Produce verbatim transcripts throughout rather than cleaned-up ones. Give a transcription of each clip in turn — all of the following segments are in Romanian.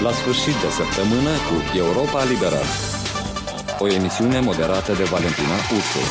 La sfârșit de săptămână cu Europa Liberă. O emisiune moderată de Valentina Ursu.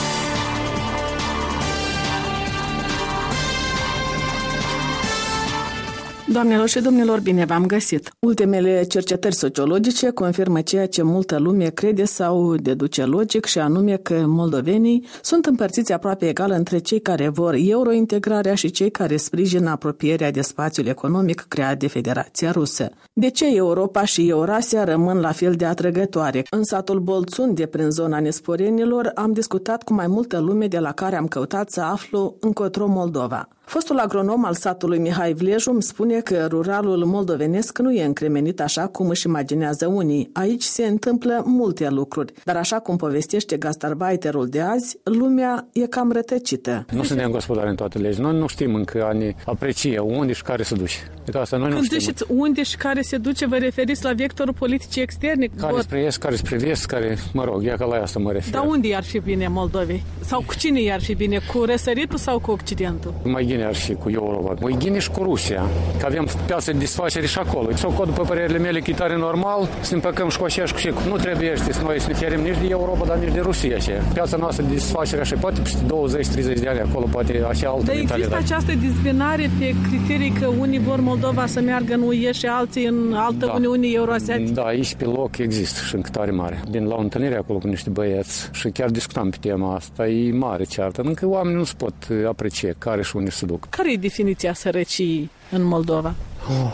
Doamnelor și domnilor, bine v-am găsit! Ultimele cercetări sociologice confirmă ceea ce multă lume crede sau deduce logic, și anume că moldovenii sunt împărțiți aproape egal între cei care vor eurointegrarea și cei care sprijină apropierea de spațiul economic creat de Federația Rusă. De ce Europa și Eurasia rămân la fel de atrăgătoare? În satul Bolțun, de prin zona Nesporenilor, am discutat cu mai multă lume de la care am căutat să aflu încotro Moldova. Fostul agronom al satului Mihai Vleju îmi spune că ruralul moldovenesc nu e încremenit așa cum își imaginează unii. Aici se întâmplă multe lucruri, dar așa cum povestește gastarbeiterul de azi, lumea e cam rătăcită. Nu suntem gospodari în toate legile. Noi nu știm încă a ne aprecie unde și care se duce. De asta noi Când nu știm. ziceți unde și care se duce, vă referiți la vectorul politicii externe? Care spre est, care spre vest, care, mă rog, ia că la asta mă refer. Dar unde i-ar fi bine Moldovei? Sau cu cine i-ar fi bine? Cu răsăritul sau cu Occidentul? Mai bine ar fi cu Europa. Mai bine și cu Rusia, că avem piață de desfacere și acolo. Sau cod, după părerile mele, că e tare normal să ne împăcăm și cu așa și cu și. Nu trebuie să noi să ne ferim nici de Europa, dar nici de Rusia. Piața noastră de desfacere așa, poate peste douăzeci treizeci de ani acolo, poate așa altă Dar există această dezbinare pe criterii că unii vor Moldova să meargă în U E și alții în altă da. Uniune Euroasiatică? Da, aici pe loc există și încă tare mare. Din la o întâlnire acolo cu niște băieți și chiar discutam pe tema asta, e mare ceartă. Încă oamenii nu se pot aprecia care și unde se duc. Care e definiția sărăciei în Moldova? Oh,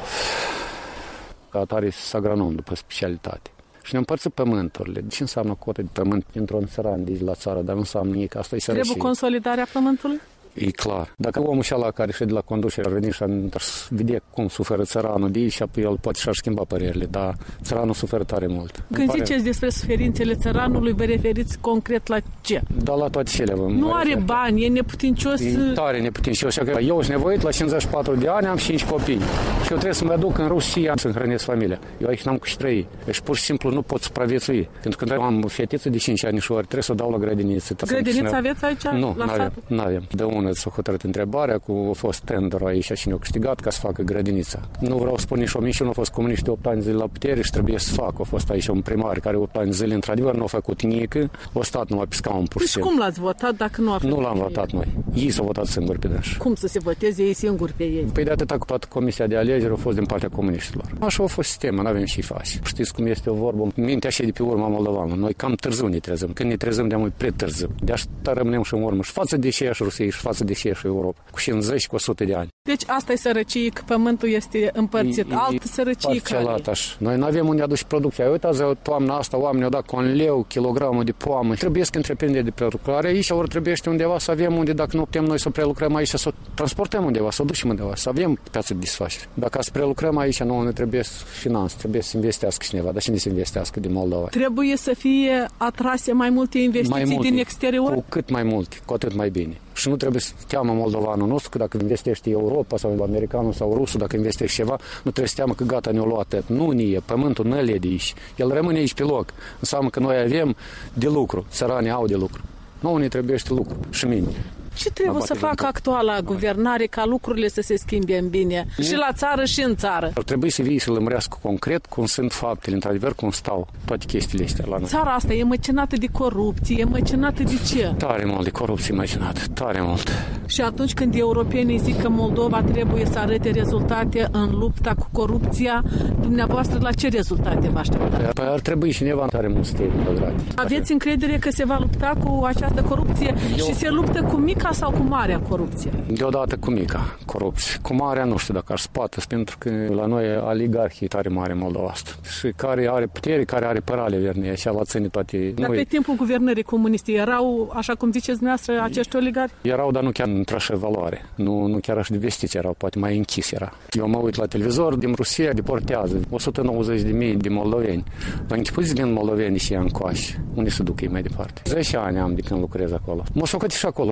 ca atare agronom după specialitate. Și ne împărțim pământurile. Ce înseamnă cote de pământ într-un țăran de la țară, dar nu înseamnă nimic. Asta e sărăcie. Trebuie consolidarea pământului? E clar. Dacă omul și ala care șede la conducere ar veni și ar vedea cum suferă țăranul de ei, și apoi el poate și-ar schimba părerile, dar țăranul suferă tare mult. Când ziceți despre suferințele țăranului, vă referiți concret la ce? Da, la toate cele. Nu are refer. Bani, e neputincios. E tare neputincios. Eu sunt nevoit la cincizeci și patru de ani, am cinci copii. Și eu trebuie să mă duc în Rusia să-mi hrănesc familia. Eu aici n-am cu ce trăi. Deci pur și simplu nu pot supraviețui. Pentru că am fetiță de cinci anișori, trebuie să o dau la grădiniță. Grădiniță aveți aici? Nu, la n-avem. n-avem. De unul s-a hotărât întrebarea cu a fost tender aici și ne-au câștigat ca să facă grădinița. Nu vreau să spun nici o mici, nu a fost comuniști de opt ani zile la putere și trebuie să facă. A fost aici un primar care opt ani zile într-adevăr nu a făcut nică, o stat numai pe scaun pur și simplu. Cum l-ați votat dacă nu a făcut? Nu l-am votat noi. Ei s-au votat singuri pe dânși. Cum să se voteze ei singuri pe ei? Păi de atâta cu toată comisia de alegeri a fost din partea comuniștilor. Așa a fost sistemul, n-avem și face. Știți cum este o vorbă? Mintea așa de pe urma moldovană. Noi cam târziu ne trezăm. Când ne trezăm de-a mult prea târziu. De așa rămânem și în urmă. Și față de și Rusiei și față de și Europa. Cu cincizeci și cu o sută de ani. Deci asta e sărăcie, că pământul este împărțit. E, Altă sărăcie care Noi nu avem unde aduce producția. Uitați, toamna asta oamenii au dat cu un leu kilogramul de poamă. Trebuie să întreprinderi de prelucrare. Aici ori trebuie undeva să avem unde, dacă nu putem noi să prelucrăm aici, să o transportăm undeva, să o ducem undeva, să avem piață de desfacere. Dacă să prelucrăm aici, nu ne trebuie finanțe, trebuie să investească cineva. Dar cine să investească din Moldova? Trebuie să fie atrase mai multe investiții mai multe, din exterior? Cu cât mai multe, cu atât mai bine. Și nu trebuie să teamă moldovanul nostru că dacă investește Europa sau americanul sau rusul, dacă investește ceva, nu trebuie să teamă că gata, ne-o luat. Nu nie, pământul nu le de aici. El rămâne aici pe loc. Înseamnă că noi avem de lucru, țăranii au de lucru. Nu ne trebuiește lucru și mine. Ce trebuie să facă actuala guvernare ca lucrurile să se schimbe în bine? Și la țară și în țară. Ar trebui să vii să lămurească concret cum sunt faptele, într-adevăr cum stau toate chestiile astea la noi. Țara asta e măcinată de corupție, e măcinată de ce? Tare mult de corupție măcinată, tare mult. Și atunci când europenii zic că Moldova trebuie să arate rezultate în lupta cu corupția, dumneavoastră la ce rezultate vă așteptați? Păi ar trebui cineva tare mult să te Aveți încredere că se va lupta cu această corupție Eu... și se luptă cu mica sau cu marea corupție? Deodată cu mica corupție. Cu marea nu știu dacă ar spate, pentru că la noi oligarhii tare mare în Moldova asta. Și care are putere, care are părale, vernie, așa la ține toate. Dar noi... pe timpul guvernării comuniste erau, așa cum ziceți dumneavoastră, acești oligarhi? Erau, dar nu chiar într-așa valoare. Nu, nu chiar așa de vestiți erau, poate mai închis era. Eu mă uit la televizor, din Rusia deportează o sută nouăzeci de mii de moldoveni. Dar închipuți din moldoveni și ia încoași. Unde se duc ei mai departe? zece ani am de când lucrez acolo. Mă s-o căti și acolo de-a doilea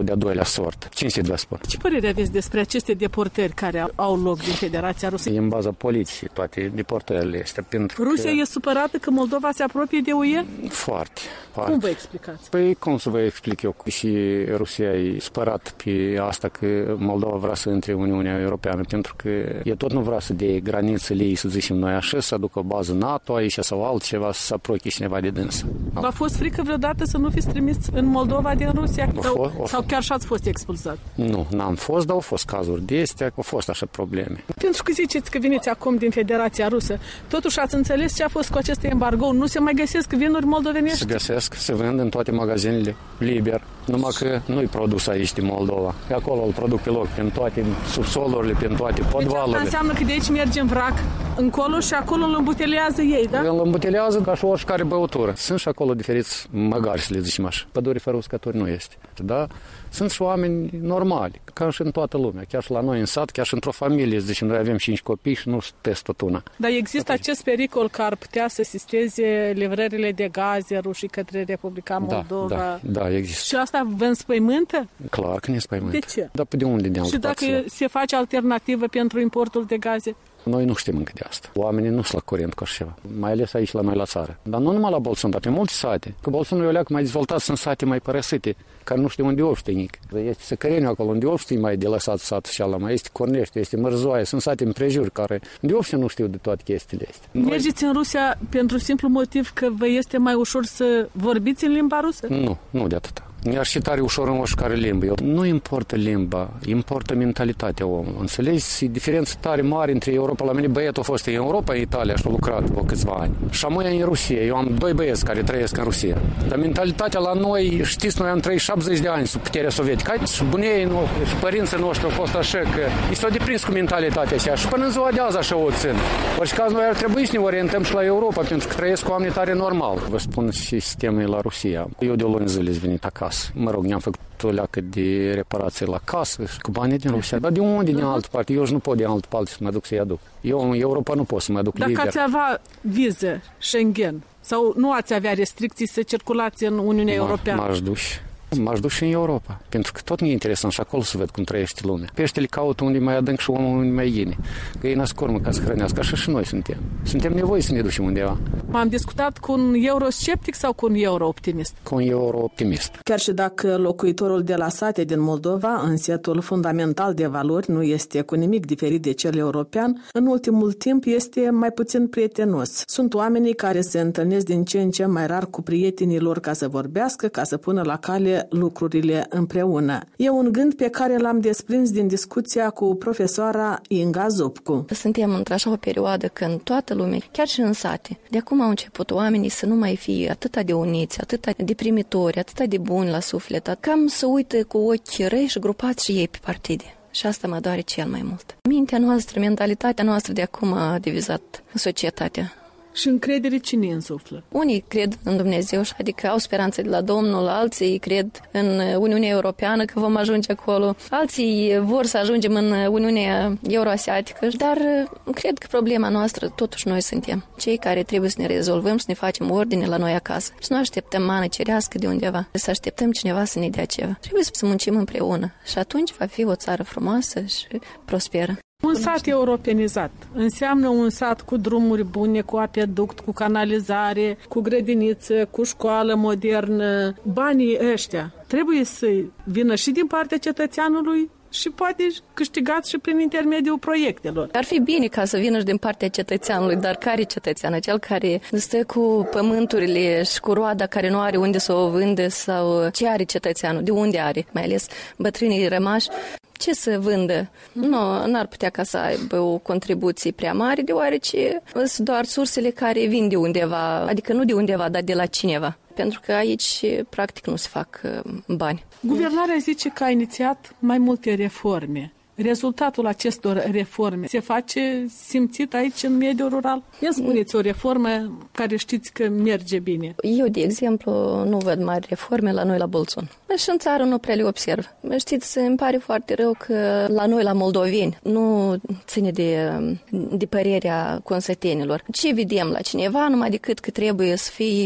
sort. Cinstit vă spun. Ce părere aveți despre aceste deportări care au loc din Federația Rusă? E în baza poliției toate deportările astea. Rusia că... e supărată că Moldova se apropie de U E? Foarte, foarte. Cum vă explicați? Păi cum să vă explic eu? Și Rusia e supărat pe asta că Moldova vrea să intre în Uniunea Europeană, pentru că e tot nu vrea să de granițele ei, să zicem noi așa, să aducă o bază NATO aici sau altceva, să se apropie cineva de dânsă. V-a fost frică vreodată să nu fiți trimis în Moldova din Rusia? O Sau, o sau chiar și-ați fost expulsat? Nu, n-am fost, dar au fost cazuri de astea, au fost așa probleme. Pentru că ziceți că veniți acum din Federația Rusă, totuși ați înțeles ce a fost cu acest embargo? Nu se mai găsesc vinuri moldovenești? Se găsesc, se vând în toate magazinele liber, numai că nu-i produs aici din Moldova. Pe acolo îl produc pe loc, prin toate subsolurile, prin toate podvalurile. Deci asta înseamnă că de aici merge în vrac încolo și acolo îl îmbutelează ei, da? Îl îmbutelează ca și oricare băutură. Sunt și acolo diferiți măgari, să le zicem așa. Pădure fără uscători nu este. Da? Sunt și oameni normali, ca și în toată lumea. Chiar și la noi în sat, chiar și într-o familie, zicem, noi avem cinci copii și nu sunteți tot una. Dar există Atunci. acest pericol că ar putea să sisteze livrările de gaze rușii către Republica Moldova? Da, da, da, există. Și asta vă înspăimântă? Clar că ne înspăimântă. De ce? Dar de unde? De și dacă parte? se face alternativă pentru importul de gaze? Noi nu știm încă de asta. Oamenii nu sunt la curent cu așa ceva. Mai ales aici la noi la țară. Dar nu numai la Bolson, dar pe multe sate. Că Bolsonul e o leacă mai dezvoltat, sunt sate mai părăsite, care nu știu unde oștenic. Este Săcăreniu acolo, unde oștii mai de lăsat satul și ala, mai este Cornește, este Mărzoaie, sunt sate împrejur care de oștii nu știu de toate chestiile astea. Noi... Mergeți în Rusia pentru simplu motiv că vă este mai ușor să vorbiți în limba rusă? Nu, nu de atâta. Mi-ar și tare ușor în oricare limbă. Eu, nu importă limba, importă mentalitatea omului. Înțelegi? E diferență tare mare între Europa. La mine băiatul a fost în Europa, în Italia și a lucrat o câțiva ani. Și amâia în Rusia. Eu am doi băieți care trăiesc în Rusia. Dar mentalitatea la noi, știți, noi am trăit șaptezeci de ani sub puterea sovietică. Și bunii noștri și părinții noștri au fost așa că i s-au deprins cu mentalitatea aceea. Și până în ziua de azi așa o țin. Orice caz, noi ar trebui să ne orientăm și la Europa, pentru că trăiesc cu oameni tare normal. Vă spun și sistemul la Rusia. Eu de o lună zile venit acasă. Mă rog, ne-am făcut o leacă de reparație la casă și cu banii din Rusia. Dar de unde din altă parte? Eu nu pot de altă parte să mă duc să-i aduc. Eu în Europa nu pot să mă duc liber. Dacă ați avea viză Schengen sau nu ați avea restricții să circulați în Uniunea Europeană? M-aș duce. M-aș duce în Europa, pentru că tot mi-e interesant și acolo să văd cum trăiește lumea. Peștele caută unde mai adânc și omul unde mai ghine. Că ei nasc urmă ca să hrănească, așa și noi suntem. Suntem nevoiți să ne ducem undeva. M-am discutat cu un eurosceptic sau cu un eurooptimist? Cu un eurooptimist. Chiar și dacă locuitorul de la sate din Moldova, în setul fundamental de valori, nu este cu nimic diferit de cel european, în ultimul timp este mai puțin prietenos. Sunt oamenii care se întâlnesc din ce în ce mai rar cu prietenii lor ca să vorbească, ca să pună la cale lucrurile împreună. E un gând pe care l-am desprins din discuția cu profesoara Inga Zupcu. Suntem într-așa o perioadă când toată lumea, chiar și în sate, de acum au început oamenii să nu mai fie atâta de uniți, atâta de primitori, atâta de buni la suflet, cam să uită cu ochi răi și grupați și ei pe partide. Și asta mă doare cel mai mult. Mintea noastră, mentalitatea noastră de acum a divizat societatea. Și încredere cine însuflă? Unii cred în Dumnezeu, adică au speranță de la Domnul, alții cred în Uniunea Europeană că vom ajunge acolo, alții vor să ajungem în Uniunea Euroasiatică, dar cred că problema noastră totuși noi suntem cei care trebuie să ne rezolvăm, să ne facem ordine la noi acasă. Și nu așteptăm mană cerească de undeva, să așteptăm cineva să ne dea ceva. Trebuie să muncim împreună și atunci va fi o țară frumoasă și prosperă. Un sat europenizat înseamnă un sat cu drumuri bune, cu apeduct, cu canalizare, cu grădiniță, cu școală modernă. Banii ăștia trebuie să vină și din partea cetățeanului și poate câștigați și prin intermediul proiectelor. Ar fi bine ca să vină și din partea cetățeanului, dar care cetățean? Cel care stă cu pământurile și cu roada care nu are unde să o vândă sau ce are cetățeanul? De unde are? Mai ales bătrânii rămași. Ce să vândă? Nu, n-ar putea ca să aibă o contribuție prea mare, deoarece sunt doar sursele care vin de undeva, adică nu de undeva, dar de la cineva. Pentru că aici, practic, nu se fac bani. Guvernarea zice că a inițiat mai multe reforme. Rezultatul acestor reforme se face simțit aici în mediul rural? Ia spuneți o reformă care știți că merge bine. Eu, de exemplu, nu văd mari reforme la noi la Bolțon. Și în țară nu prea le observ. Știți, îmi pare foarte rău că la noi, la moldoveni, nu ține de, de părerea consătenilor. Ce vedem la cineva, numai decât că trebuie să fie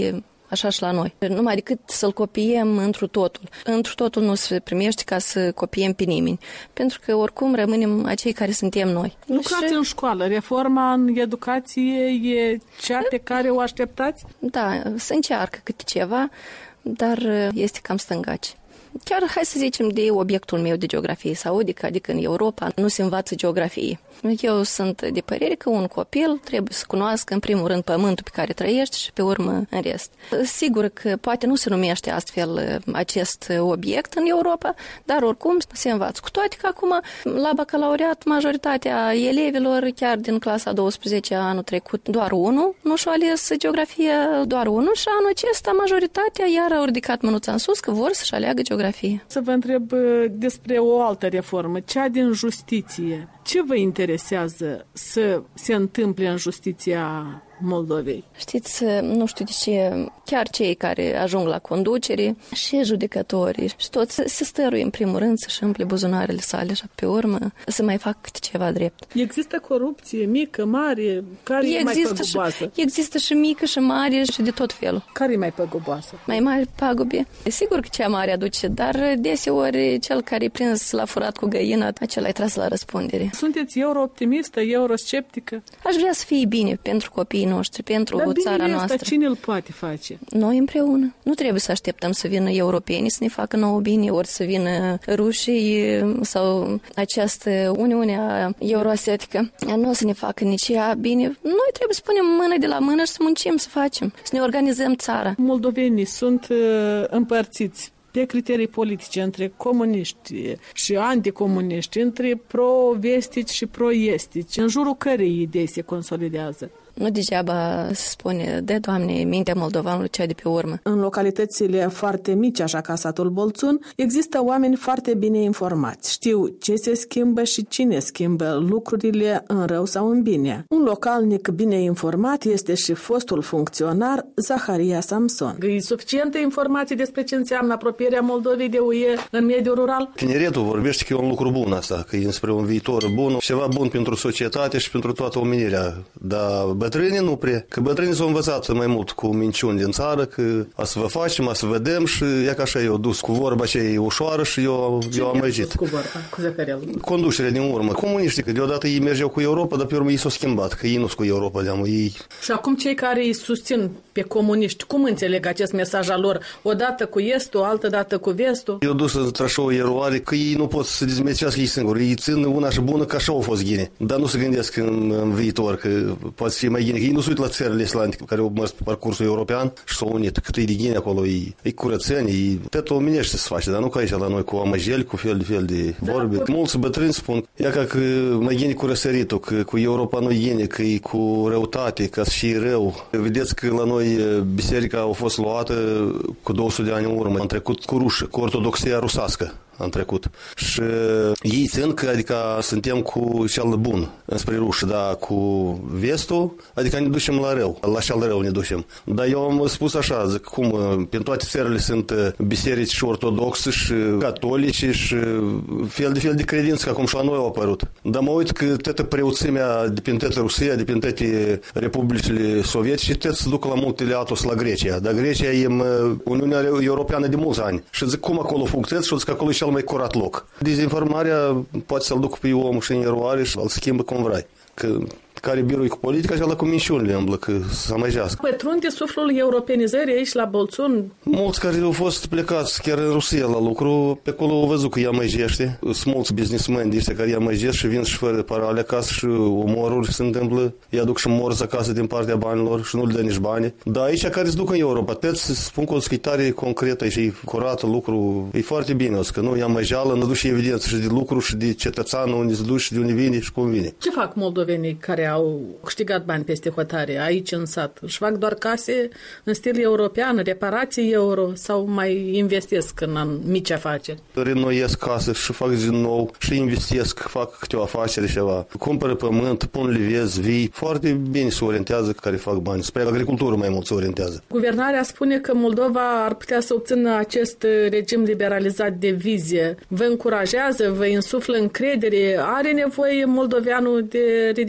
așa și la noi. Numai decât să-l copiem întru totul. Întru totul nu se primește ca să copiem pe nimeni. Pentru că oricum rămânem acei care suntem noi. Lucrați și... în școală. Reforma în educație e cea pe care o așteptați? Da, se încearcă câte ceva, dar este cam stângaci. Chiar, hai să zicem, de obiectul meu de geografie saudică, adică în Europa nu se învață geografie. Eu sunt de părere că un copil trebuie să cunoască în primul rând pământul pe care trăiește și pe urmă în rest. Sigur că poate nu se numește astfel acest obiect în Europa, dar oricum se învață. Cu toate că acum la bacalaureat majoritatea elevilor, chiar din clasa a douăsprezecea anul trecut, doar unul nu și-a ales geografia, doar unul, și anul acesta majoritatea iar au ridicat mânuța în sus că vor să-și aleagă geografie. Să vă întreb despre o altă reformă, cea din justiție. Ce vă interesează să se întâmple în justiția Moldovei? Știți, nu știu de ce, chiar cei care ajung la conducere și judecătorii și toți se stăruie în primul rând să-și umple buzunarele sale și pe urmă să mai facă câte ceva drept. Există corupție mică, mare? Care există e mai păguboasă? Și, există și mică și mare și de tot felul. Care e mai păguboasă? Mai mare pagube. E sigur că cea mare aduce, dar deseori cel care e prins la furat cu găina, acela e tras la răspundere. Sunteți euro-optimistă, eurosceptică? Aș vrea să fie bine pentru copiii noștri, pentru dar țara bine noastră. Dar cine îl poate face? Noi împreună. Nu trebuie să așteptăm să vină europenii să ne facă nouă bine, ori să vină rușii sau această Uniune Euroasiatică. Nu o să ne facă nici ea bine. Noi trebuie să punem mână de la mână și să muncim, să facem, să ne organizăm țara. Moldovenii sunt uh, împărțiți pe criterii politice între comuniști și anticomuniști, între pro-vestici și pro-estici. În jurul cărei idei se consolidează? Nu degeaba se spune, de Doamne, mintea moldovanului cea de pe urmă. În localitățile foarte mici, așa ca satul Bolțun, există oameni foarte bine informați. Știu ce se schimbă și cine schimbă lucrurile în rău sau în bine. Un localnic bine informat este și fostul funcționar Zaharia Samson. E suficientă informație despre ce înseamnă apropierea Moldovei de U E în mediul rural? Tineretul vorbește că e un lucru bun asta, că e înspre un viitor bun, ceva bun pentru societate și pentru toată omenirea. Dar bătrânii nu prea, că bătrânii s-au învățat mai mult cu minciuni din țară, că a să vă facem, a să vedem și ea ca așa eu dus cu vorba aceea ușoară și eu, eu am măjit. Cu vorba, cu Zaharel? Conducerea din urmă. Comuniștii, că deodată ei mergeau cu Europa, dar pe urmă ei s-au schimbat, că ei nu sunt cu Europa, de-amă, ei... Și acum cei care îi susțin pe comuniști, cum înțeleg acest mesaj al lor? O dată cu estul, altă dată cu vestul? Eu dus în Trășou eroare că ei nu pot să se dezmețească ei singuri. Ei țin una și bună că așa au fost ghine. Dar nu se gândesc în, în viitor că poate fi mai ghine. Ei nu se uită la țările islandice care au mers pe parcursul european și s-au unit. Cât e de ghine acolo, e, e curățenie, e tot omenește să se face, dar nu ca aici la noi cu amăjeli, cu fel de fel de vorbe. Da, mulți bătrâni spun, ia ca că mai ghine cu răsăritul, că cu Europa nu ghine, că e cu răutate, că și rău. Vedeți că la noi biserica a fost luată cu două sute de ani în urmă, am trecut cu rușă, cu ortodoxia rusească. Am trecut. Și ei țin că, adică, suntem cu cel bun înspre rușă, dar cu vestul, adică ne ducem la rău, la cel rău ne ducem. Dar eu am spus așa, zic, cum, pentru toate țările sunt biserici și ortodoxe și catolici și fel de fel de credință, ca cum și la noi au apărut. Dar mă uit că toată preoțimea de prin toată Rusia, de prin toate republicile sovietice, tot se duc la multele atos la Grecia. Dar Grecia e Uniunea Europeană de mulți ani. Și zic, cum acolo funcționează? Și zic, acolo e cel mai curat loc. Dezinformarea poate să-l ducă pe omul și în eroare și îl schimbă cum vrei. Că care birui cu politica și ala cu minciunile îmblă, că să amăjească. Pătrunde suflul europenizării aici la Bolțun? Mulți care au fost plecați chiar în Rusia la lucru, pe acolo au văzut că ea amăjește. Sunt mulți businessmeni de ăștia care ea amăjesc și vin și fără parale acasă și omoruri se întâmplă. Îi aduc și morți acasă din partea banilor și nu le dă nici bani. Dar aici care se duc în Europa, toți spun că o scriptare concretă și curată lucru, e foarte bine, o că nu e amăjeală, nu duce evidență și de lucru și de cetățean unde se duce, de unde vine și cum vine. Ce fac moldovenii care au câștigat bani peste hotare aici în sat? Își fac doar case în stil european, reparații euro sau mai investesc în mici afaceri? Renoiesc case și fac din nou și investesc, fac câte o afacere ceva. Cumpără pământ, pun livezi, vii. Foarte bine se orientează care fac bani. Spre agricultură mai mult se orientează. Guvernarea spune că Moldova ar putea să obțină acest regim liberalizat de vize. Vă încurajează, vă insuflă încredere? Are nevoie moldoveanul de ridicarea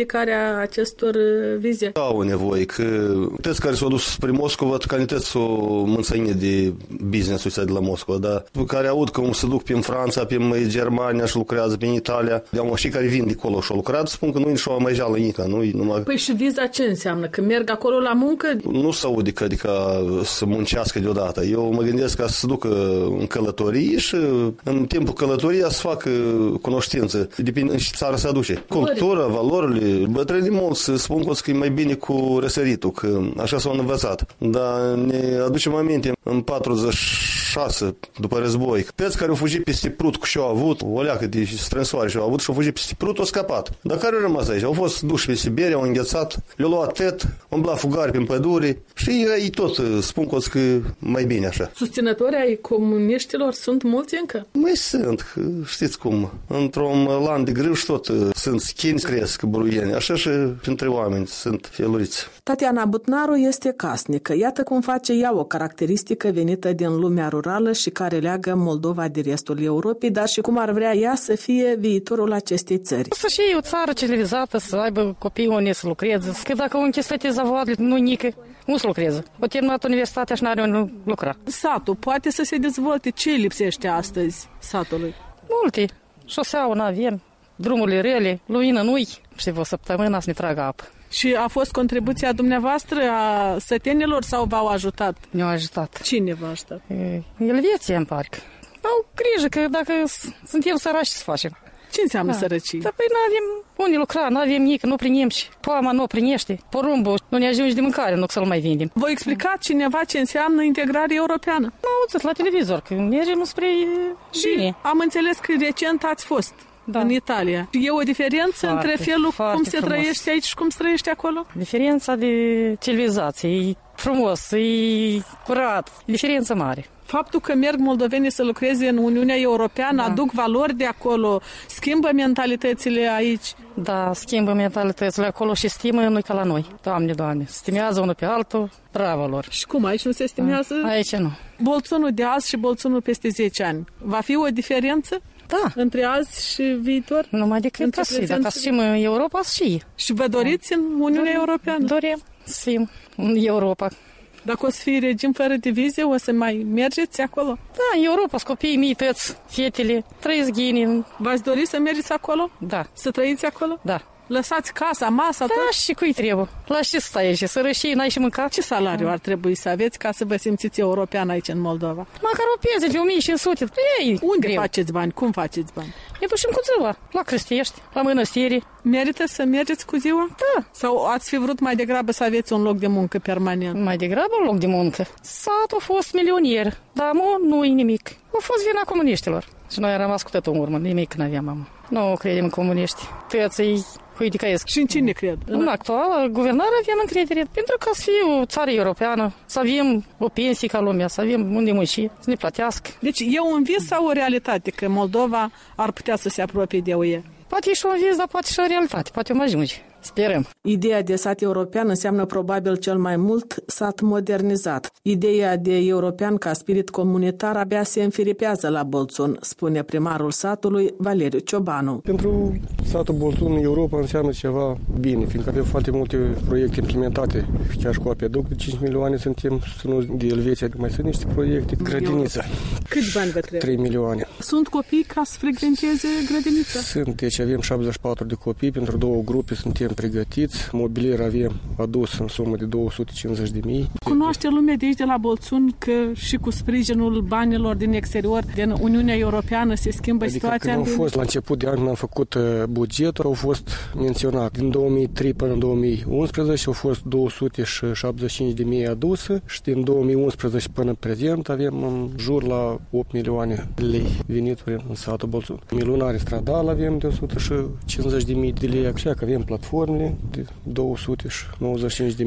nevoia acestor vize? Au nevoie, că toți care s-au dus spre Moscova, canități s-o mânțăine de business-ul ăsta de la Moscova, dar care aud că se duc prin Franța, prin Germania și lucrează prin Italia, de și care vin de acolo și au lucrat, spun că nu-i nici o mai jală nică, nu-i numai... Păi și viza ce înseamnă? Că merg acolo la muncă? Nu se aude că adică să muncească deodată. Eu mă gândesc ca să se ducă în călătorie și în timpul călătoriei să facă cunoștință. Depinde în ce țară se aduce. Cultura, valorile, bătrânii mulți spun că e mai bine cu răsăritul, că așa s-au învățat. Dar ne aducem aminte în patruzeci și șase după război. Toți care au fugit peste Prut cu ce au avut, o leacă de strânsoare și au avut și au fugit peste Prut, au scăpat. Dar care au rămas aici? Au fost duși pe Siberia, au înghețat, le-au luat tet, umbla fugari prin pădure și ei tot spun că mai bine așa. Susținători ai comuniștilor sunt mulți încă? Mai sunt, știți cum, într-un land de grâu și tot sunt schini, cresc buruieni, așa și printre oameni sunt feluriți. Tatiana Butnaru este casnică. Iată cum face ea o caracteristică venită din lumea rurală și care leagă Moldova de restul Europei, dar și cum ar vrea ea să fie viitorul acestei țări. Să fie o țară civilizată, să aibă copii unde să lucreze. Că dacă au închis toate zavoadele, nu nică, nu să lucreze. O terminat universitatea și n-are unde lucra. Satul poate să se dezvolte. Ce lipsește astăzi satului? Multe. Șoseaua nu avem, drumurile rele, lumină nu-i. Și o săptămână să ne tragă apă. Și a fost contribuția dumneavoastră a sătenilor sau v-au ajutat? Ne-au ajutat. Cine v-a ajutat? Elveția, în parcă. Au grijă că dacă suntem săraci, să facem. Ce înseamnă da. sărăcie? Da, păi nu avem unde lucra, nu avem nici, nu primim și poama nu o primește. Porumbul nu ne ajunge de mâncare, nu să-l mai vindem. Vă explica cineva ce înseamnă integrare europeană? Nu auzit la televizor, că mergem spre bine. Am înțeles că recent ați fost. Da. În Italia. E o diferență foarte, între felul cum se frumos. Trăiește aici și cum se trăiește acolo? Diferența de civilizație, e frumos, e curat, diferență mare. Faptul că merg moldovenii să lucreze în Uniunea Europeană, da. Aduc valori de acolo, schimbă mentalitățile aici? Da, schimbă mentalitățile acolo și stimă nu ca la noi. Doamne, Doamne, stimează unul pe altul, bravo lor. Și cum, aici nu se stimează? Da. Aici nu. Bolțunul de azi și bolțunul peste zece ani. Va fi o diferență? Da. Între azi și viitor? Numai decât ca și, dacă să fim în Europa, și. Și vă doriți în Uniunea Europeană? Dorim să fim în Europa. Dacă o să fie regim fără divizie, o să mai mergeți acolo? Da, în Europa, sunt copiii mei, tăți, fetele, trăiesc ghini. V-ați dori să mergeți acolo? Da. Să trăiți acolo? Da. Lăsați casa, masa, da, tot? și cui trebuie? La ce stai aici? Să rășii, n-ai și mâncat? Ce salariu ar trebui să aveți ca să vă simțiți european aici în Moldova? Măcar o pensie de o mie cinci sute. Ei, unde greu. Faceți bani? Cum faceți bani? Ne ducem cu ziua, la Crăstești, la mănăstiri. Merită să mergeți cu ziua? Da. Sau ați fi vrut mai degrabă să aveți un loc de muncă permanent? Mai degrabă un loc de muncă. Satul a fost milionier, dar mă, nu-i nimic. A fost vina comuniștilor. Și noi am rămas cu totul în urmă, nimic n-aveam, mamă. Nu credem în comuniști. Tății huiticăiesc. Și în cine cred? În actuală guvernare avem încredere. Pentru că să fie o țară europeană, să avem o pensie ca lumea, să avem unde munci, să ne plătească. Deci e un vis sau o realitate că Moldova ar putea să se apropie de U E? Poate e și un vis, dar poate și o realitate. Poate o ajunge. Sperăm. Ideea de sat european înseamnă probabil cel mai mult sat modernizat. Ideea de european ca spirit comunitar abia se înfiripează la Bolțun, spune primarul satului Valeriu Ciobanu. Pentru satul Bolțun, Europa înseamnă ceva bine, fiindcă avem foarte multe proiecte implementate. Chiar și cu apeduct de cinci milioane suntem susținuți de Elveția. Mai sunt niște proiecte. Grădinița. Câți bani vă trebuie? trei milioane. Sunt copii ca să frecventeze grădinița? Sunt, deci avem șaptezeci și patru de copii, pentru două grupe suntem pregătiți. Mobilier avem adus în sumă de două sute cincizeci de mii. Cunoaște lumea de aici, de la Bolțun, că și cu sprijinul banilor din exterior, din Uniunea Europeană, se schimbă adică situația? Când au fost la început de an, când am făcut bugetul, au fost menționat. Din două mii trei până în două mii unsprezece au fost două sute șaptezeci și cinci de mii aduse și din două mii unsprezece până în prezent avem în jur la opt milioane de lei venituri în satul Bolțun. Milionare stradal avem de o sută cincizeci de mii de lei, așa că avem platforme de două sute nouăzeci și cinci de mii.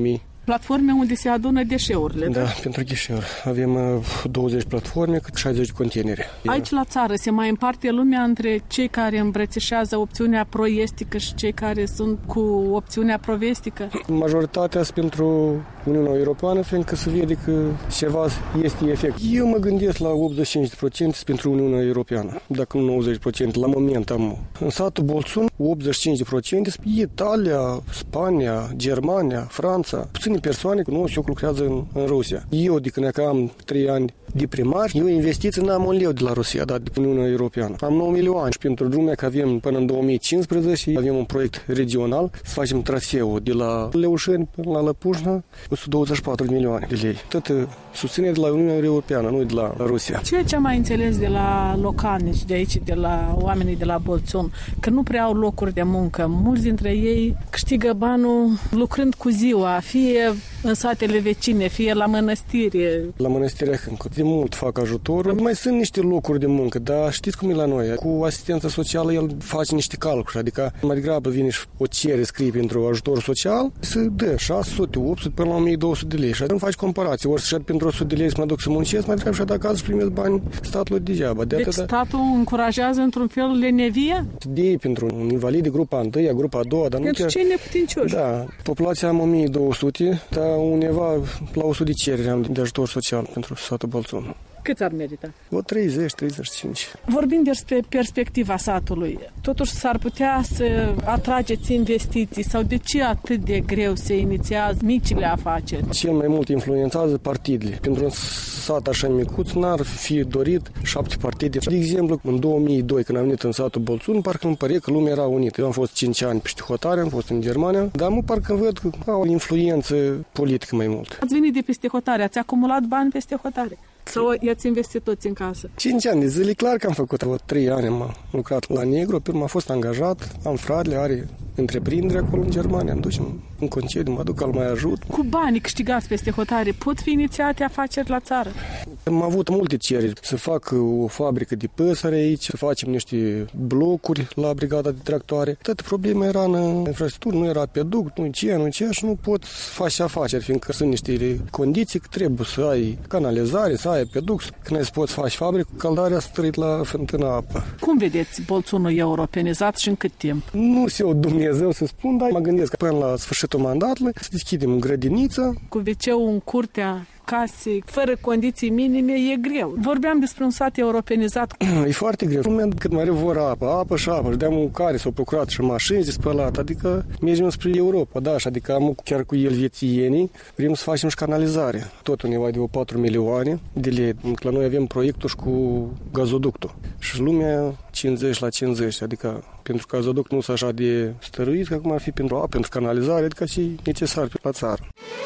Platforme unde se adună deșeurile. Da, pentru ghișeuri. Avem douăzeci platforme, cât șaizeci de containere. Aici la țară se mai împarte lumea între cei care îmbrățișează opțiunea pro-estică și cei care sunt cu opțiunea pro-vestică? Majoritatea sunt pentru Uniunea Europeană, fiindcă se vede că ceva este efect. Eu mă gândesc la optzeci și cinci la sută pentru Uniunea Europeană, dacă nu nouăzeci la sută. La moment am în satul Bolțun optzeci și cinci la sută Italia, Spania, Germania, Franța. Puține persoane cunosc eu lucrează în, în Rusia. Eu, de când am trei ani de primar, eu investiții n-am un leu de la Rusia, dar de Uniunea Europeană. Am nouă milioane și pentru drumul că avem până în două mii cincisprezece, avem un proiect regional, să facem traseul de la Leușeni până la Lăpușna, o sută douăzeci și patru de milioane de lei. Tot susținere de la Uniunea Europeană, nu de la Rusia. Ceea ce am mai înțeles de la localnici de aici, de la oamenii de la Bolțun, că nu prea au locuri de muncă. Mulți dintre ei câștigă banul lucrând cu ziua, fie în satele vecine, fie la mănăstire. La mănăstirea Hâncu. De mult fac ajutorul. Mai sunt niște locuri de muncă, dar știți cum e la noi? Cu asistența socială el face niște calcule, adică mai degrabă vine și o cere, scrie pentru ajutor social, se dă șase sute, opt sute până la o mie două sute de lei. Și atunci faci comparație. Ori să pentru o sută de lei să mă duc să muncesc, mai degrabă și acasă să primesc bani statului degeaba. De deci atâta... statul încurajează într-un fel lenevia? De pentru un invalid de grupa întâia, grupa a doua, dar nu pentru chiar... cei neputincioși. Da. Populația am o mie două sute, dar undeva la o sută de cereri am de ajutor social pentru satul Bolțun. Cât ar merita? O treizeci treizeci și cinci. Vorbim despre perspectiva satului. Totuși s-ar putea să atrageți investiții sau de ce atât de greu se inițiază micile afaceri? Cel mai mult influențează partidele. Pentru un sat așa micuț n-ar fi dorit șapte partide. De exemplu, în două mii doi, când am venit în satul Bolțun, parcă îmi pare că lumea era unită. Eu am fost cinci ani peste hotare, am fost în Germania, dar mă parcă văd că au o influență politică mai mult. Ați venit de peste hotare, ați acumulat bani peste hotare? Sau i-ați investit toți în casă? Cinci ani de zile, clar că am făcut. O trei ani am lucrat la Negru, pe urmă am fost angajat, am fratele, are întreprindere acolo în Germania, îmi ducem în concediu, mă duc, îl mai ajut. Cu banii câștigați peste hotare, pot fi inițiate afaceri la țară? Am avut multe cereri să fac o fabrică de păsări aici, să facem niște blocuri la brigada de tractoare. Toată problema era în infrastructură, nu era peduct, nu ce, nu ce, și nu pot să faci afaceri, fiindcă sunt niște condiții că trebuie să ai canalizare, să ai peduct, când ai să poți face fabrică, caldarea străit la fântâna apă. Cum vedeți Bolțunul europenizat și în cât timp? Nu știu eu Dumnezeu să spun, dar mă gândesc că până la sfârșitul mandatului să deschidem grădiniță. Cu veceul în curtea casei, fără condiții minime, e greu. Vorbeam despre un sat europenizat. E foarte greu. În moment cât mai vor apă, apă și apă, și de-am un care s-au procurat și mașini de spălat, adică mergem spre Europa, da, și adică am chiar cu elvețienii, vrem să facem și canalizare. Tot undeva de o patru milioane de lei. La noi avem proiectul și cu gazoductul. Și lumea cincizeci la cincizeci, adică pentru gazoduct nu sunt așa de stăruit, că acum ar fi pentru apă, pentru canalizare, adică și necesar la țară.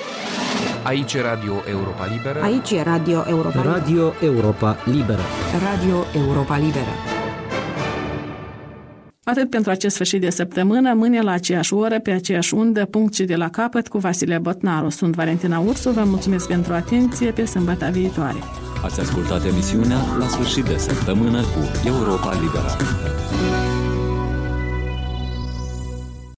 Aici e Radio Europa Liberă. Aici e Radio Europa Liberă. Radio Europa Liberă. Radio Europa Liberă. Atât pentru acest sfârșit de săptămână, mâine la aceeași oră, pe aceeași undă, punct și de la capăt cu Vasile Botnaru. Sunt Valentina Ursu, vă mulțumesc pentru atenție, pe sâmbătă viitoare. Ați ascultat emisiunea La sfârșit de săptămână cu Europa Liberă.